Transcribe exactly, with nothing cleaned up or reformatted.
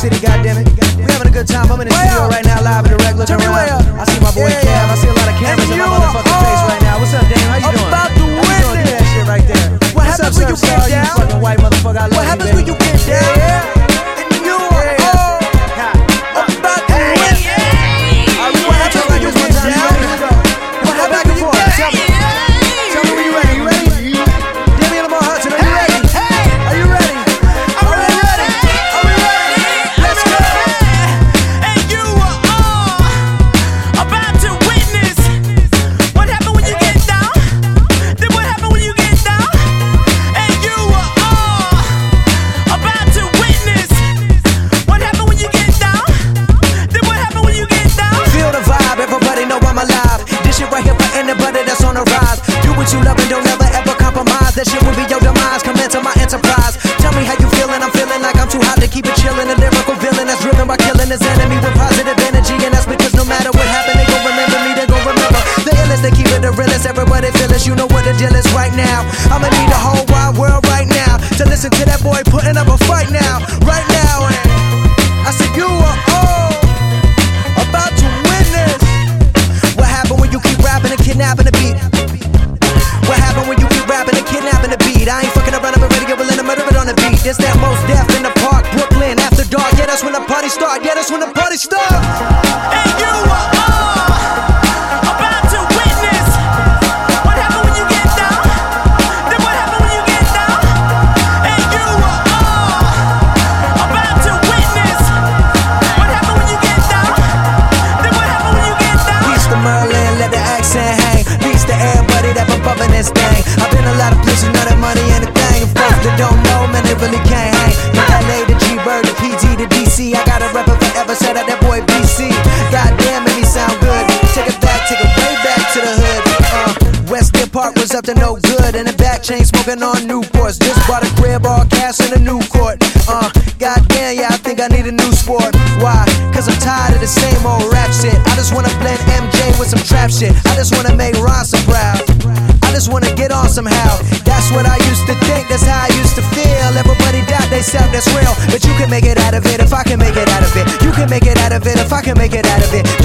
City, goddammit. We having a good time. I'm in the studio right now, live in the regular. Turn your way up. I see my boy Cav. I see a lot of cameras in my motherfucking face right now. What's up, Dame? How you doing? About to How you doing? Do that shit right there. What What's happens up, when you Surf get Star? You down? fucking white motherfucker. I love What you, happens baby. when you get down? And you are all about to win. What happens when you get down? What happens when you get down? Tell me when you ready. You ready? Damian Lamar Hudson, are you ready? Are you ready? I'm ready, ready. Are we ready? Let's go. And you are all about to witness what happened when you get down. Then what happened when you get down? And you are all about to witness what happened when you get down. Then what happened when you get down? Feel the vibe, everybody know I'm alive. This shit right here for anybody that's on the rise. Do what you love and don't ever ever compromise. That shit will be your demise, come into my enterprise. Tell me how you feeling, I'm feeling like I'm too hot to keep it chillin'. A lyrical villain that's driven by killing his enemy with positive energy. And that's because no matter what happened, they gon' remember me, they gon' remember the illest, they keep it the realest. Everybody feel it, you know what the deal is right now. I'ma need the whole wide world right now to listen to that boy putting up a fight now, right now. And I said you are all about to witness what happened when you keep rapping and kidnapping the beat. What happened when you keep rapping and kidnapping the beat? I ain't fucking around, I'm ready to get willing to murder it on the beat. This that most death in the park, Brooklyn after dark. Yeah, that's when the party start. Yeah, that's when the party start. And you are all about to witness what happened when you get down. Then what happened when you get down? And you are all about to witness what happened when you get down. Then what happened when you get down? Beats to Merlin, let the accent hang. Beats to everybody that been bumping this thing. I've been a lot of places, know that money ain't a thing. And folks that don't know, man, they really can't hang. From L A to G-Bird to P T to D C, I got a rapper forever, shout out that boy B C. Goddamn, make me sound good. Take it back, take it way back to the hood. Uh, West End Park was up to no good. In the back, chain smoking on Newports. Just bought a crib, all cash in a new court. Uh, goddamn, yeah, I think I need a new sport. Why? Cause I'm tired of the same old rap shit. I just wanna blend M J with some trap shit. I just wanna make Ronson proud. I just wanna get on somehow. That's what I used to think, that's how I used to feel. Everybody doubt they self, that's real. But you can make it out of it if I can make it out of it. You can make it out of it if I can make it out of it.